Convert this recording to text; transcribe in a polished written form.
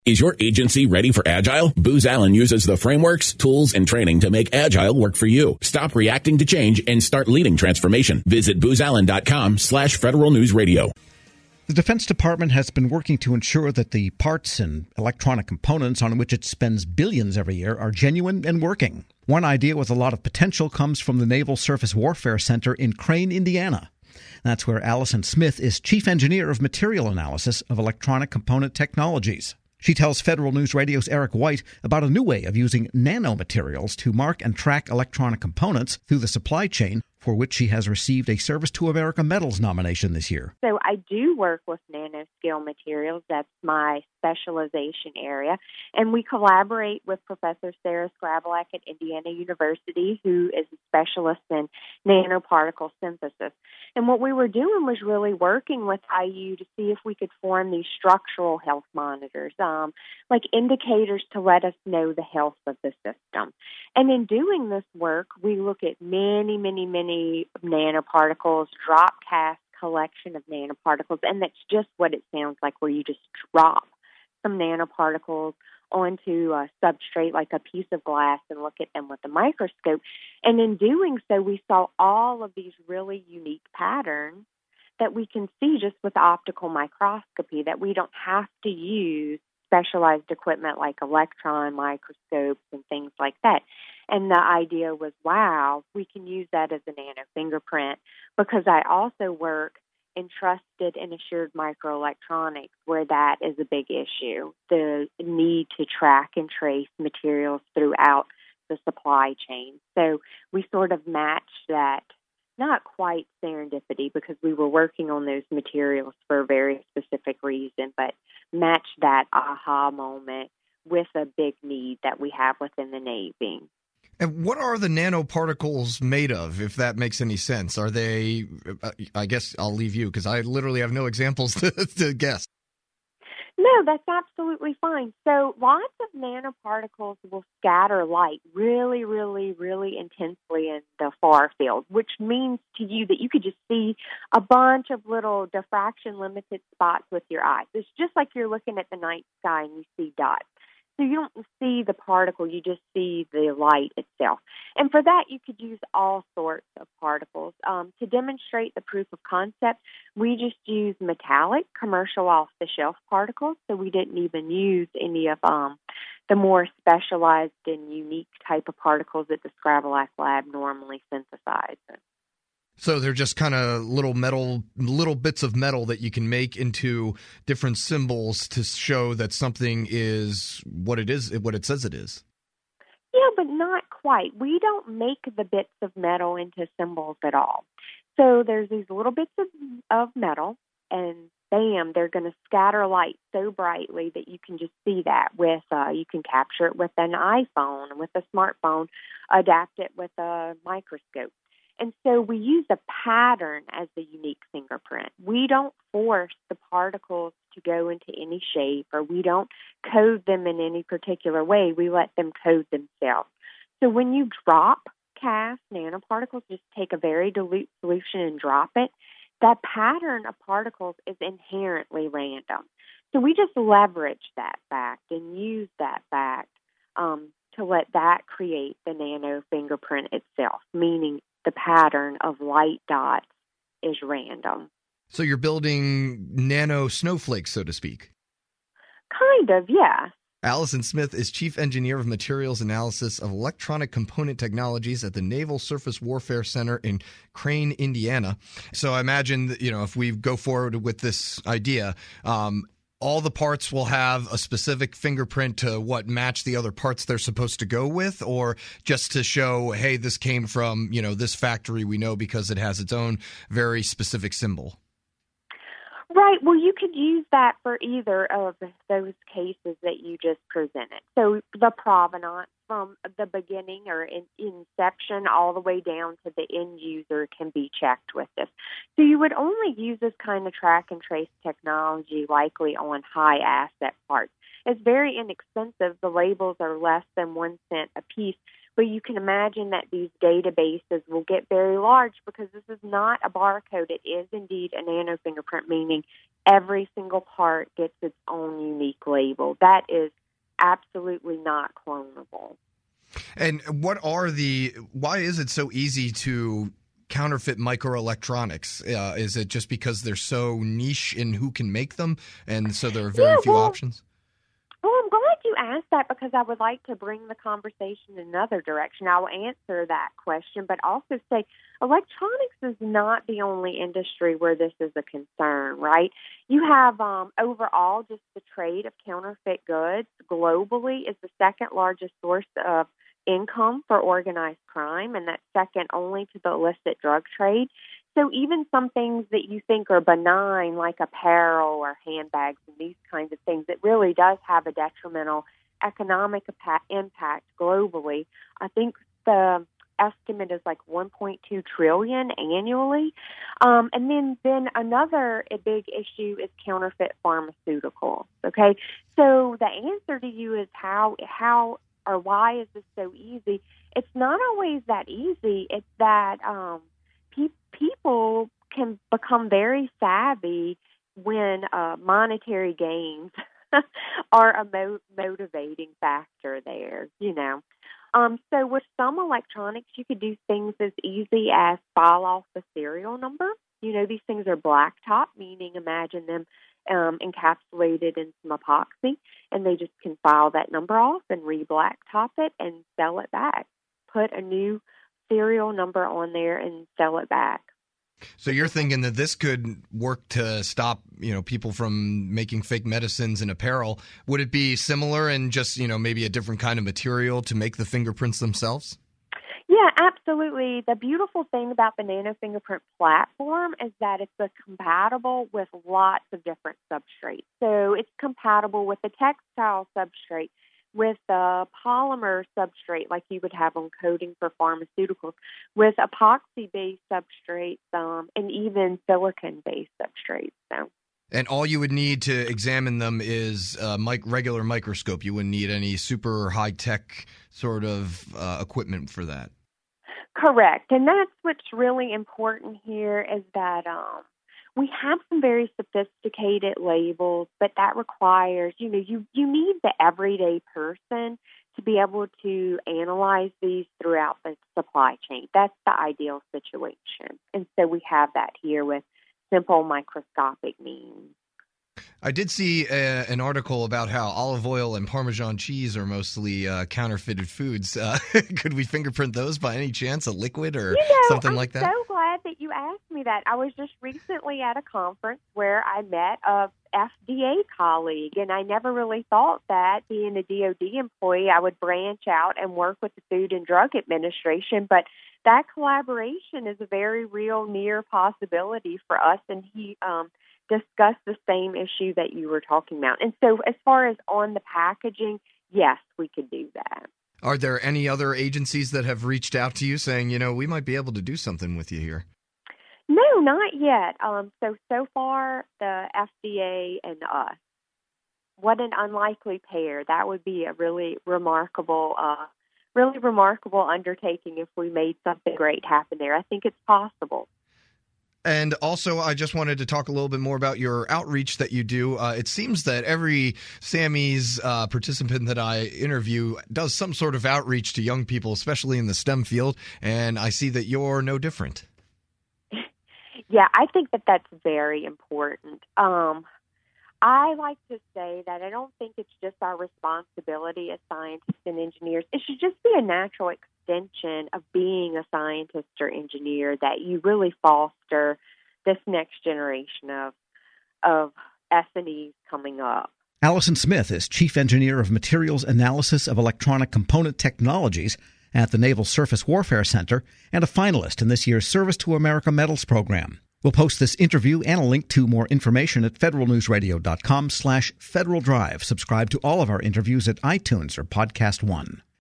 Is your agency ready for Agile? Booz Allen uses the frameworks, tools, and training to make Agile work for you. Stop reacting to change and start leading transformation. Visit boozallen.com/Federal News Radio. The Defense Department has been working to ensure that the parts and electronic components on which it spends billions every year are genuine and working. One idea with a lot of potential comes from the Naval Surface Warfare Center in Crane, Indiana. That's where Allison Smith is Chief Engineer of Material Analysis of Electronic Component Technologies. She tells Federal News Radio's Eric White about a new way of using nanomaterials to mark and track electronic components through the supply chain, for which she has received a Service to America Medals nomination this year. So I do work with nanoscale materials. That's my specialization area. And we collaborate with Professor Sarah Skrabalak at Indiana University, who is a specialist in nanoparticle synthesis. And what we were doing was really working with IU to see if we could form these structural health monitors, like indicators to let us know the health of the system. And in doing this work, we look at many nanoparticles, drop cast collection of nanoparticles, and that's just what it sounds like, where you just drop some nanoparticles onto a substrate like a piece of glass and look at them with a microscope. And in doing so, we saw all of these really unique patterns that we can see just with optical microscopy, that we don't have to use specialized equipment like electron microscopes and things like that. And the idea was, wow, we can use that as a nano fingerprint, because I also work in trusted and assured microelectronics, where that is a big issue, the need to track and trace materials throughout the supply chain. So we sort of matched that, not quite serendipity, because we were working on those materials for a very specific reason, but match that aha moment with a big need that we have within the Navy. And what are the nanoparticles made of, if that makes any sense? Are they, I guess I'll leave you, because I literally have no examples to guess. No, that's absolutely fine. So lots of nanoparticles will scatter light really, really, really intensely in the far field, which means to you that you could just see a bunch of little diffraction-limited spots with your eyes. It's just like you're looking at the night sky and you see dots. So you don't see the particle, you just see the light itself. And for that, you could use all sorts of particles. To demonstrate the proof of concept, we just use metallic, commercial off-the-shelf particles, so we didn't even use any of the more specialized and unique type of particles that the Skrabalak lab normally synthesizes. So they're just kind of little bits of metal that you can make into different symbols to show that something is what it says it is. Yeah, but not quite. We don't make the bits of metal into symbols at all. So there's these little bits of metal, and bam, they're going to scatter light so brightly that you can just see that with, you can capture it with an iPhone, with a smartphone, adapt it with a microscope. And so we use a pattern as the unique fingerprint. We don't force the particles to go into any shape, or we don't code them in any particular way. We let them code themselves. So when you drop cast nanoparticles, just take a very dilute solution and drop it, that pattern of particles is inherently random. So we just leverage that fact and use that fact to let that create the nano fingerprint itself, meaning the pattern of light dots is random. So you're building nano snowflakes, so to speak? Kind of, yeah. Allison Smith is Chief Engineer of Materials Analysis of Electronic Component Technologies at the Naval Surface Warfare Center in Crane, Indiana. So I imagine that, if we go forward with this idea, all the parts will have a specific fingerprint to match the other parts they're supposed to go with, or just to show, hey, this came from, this factory we know because it has its own very specific symbol. Right. Well, you could use that for either of those cases that you just presented. So the provenance from the beginning or inception all the way down to the end user can be checked with this. So you would only use this kind of track and trace technology likely on high asset parts. It's very inexpensive. The labels are less than 1 cent a piece. But you can imagine that these databases will get very large because this is not a barcode. It is indeed a nano fingerprint, meaning every single part gets its own unique label. That is absolutely not clonable. And why is it so easy to counterfeit microelectronics? Is it just because they're so niche in who can make them, and so there are very few options? Well, I'm glad you asked that because I would like to bring the conversation in another direction. I will answer that question, but also say electronics is not the only industry where this is a concern, right? You have overall just the trade of counterfeit goods globally is the second largest source of income for organized crime, and that's second only to the illicit drug trade. So even some things that you think are benign, like apparel or handbags and these kinds of things, it really does have a detrimental economic impact globally. I think the estimate is like $1.2 trillion annually. And then another big issue is counterfeit pharmaceuticals. Okay, so the answer to you is how or why is this so easy? It's not always that easy. It's that people can become very savvy when monetary gains are a motivating factor there, you know. So with some electronics, you could do things as easy as file off the serial number. You know, these things are blacktop, meaning imagine them encapsulated in some epoxy, and they just can file that number off and re-blacktop it and sell it back. Put a new serial number on there and sell it back. So you're thinking that this could work to stop, people from making fake medicines and apparel. Would it be similar and just, maybe a different kind of material to make the fingerprints themselves? Yeah, absolutely. The beautiful thing about the nano fingerprint platform is that it's compatible with lots of different substrates. So it's compatible with the textile substrate, with a polymer substrate like you would have on coating for pharmaceuticals, with epoxy-based substrates, and even silicon-based substrates. So. And all you would need to examine them is a regular microscope. You wouldn't need any super high-tech sort of equipment for that. Correct. And that's what's really important here is that we have some very sophisticated labels, but that requires, you need the everyday person to be able to analyze these throughout the supply chain. That's the ideal situation. And so we have that here with simple microscopic means. I did see an article about how olive oil and Parmesan cheese are mostly counterfeited foods. Could we fingerprint those by any chance, a liquid or something like that? I'm so glad that you asked me that. I was just recently at a conference where I met a FDA colleague, and I never really thought that being a DOD employee, I would branch out and work with the Food and Drug Administration, but that collaboration is a very real, near possibility for us, and he discuss the same issue that you were talking about. And so as far as on the packaging, yes, we could do that. Are there any other agencies that have reached out to you saying, we might be able to do something with you here? No, not yet. So far, the FDA and us. What an unlikely pair. That would be a really remarkable undertaking if we made something great happen there. I think it's possible. And also, I just wanted to talk a little bit more about your outreach that you do. It seems that every Sammy's participant that I interview does some sort of outreach to young people, especially in the STEM field, and I see that you're no different. Yeah, I think that that's very important. I like to say that I don't think it's just our responsibility as scientists and engineers. It should just be a natural extension of being a scientist or engineer that you really foster this next generation of S&Es coming up. Allison Smith is Chief Engineer of Materials Analysis of Electronic Component Technologies at the Naval Surface Warfare Center and a finalist in this year's Service to America Medals program. We'll post this interview and a link to more information at federalnewsradio.com/Federal Drive. Subscribe to all of our interviews at iTunes or Podcast One.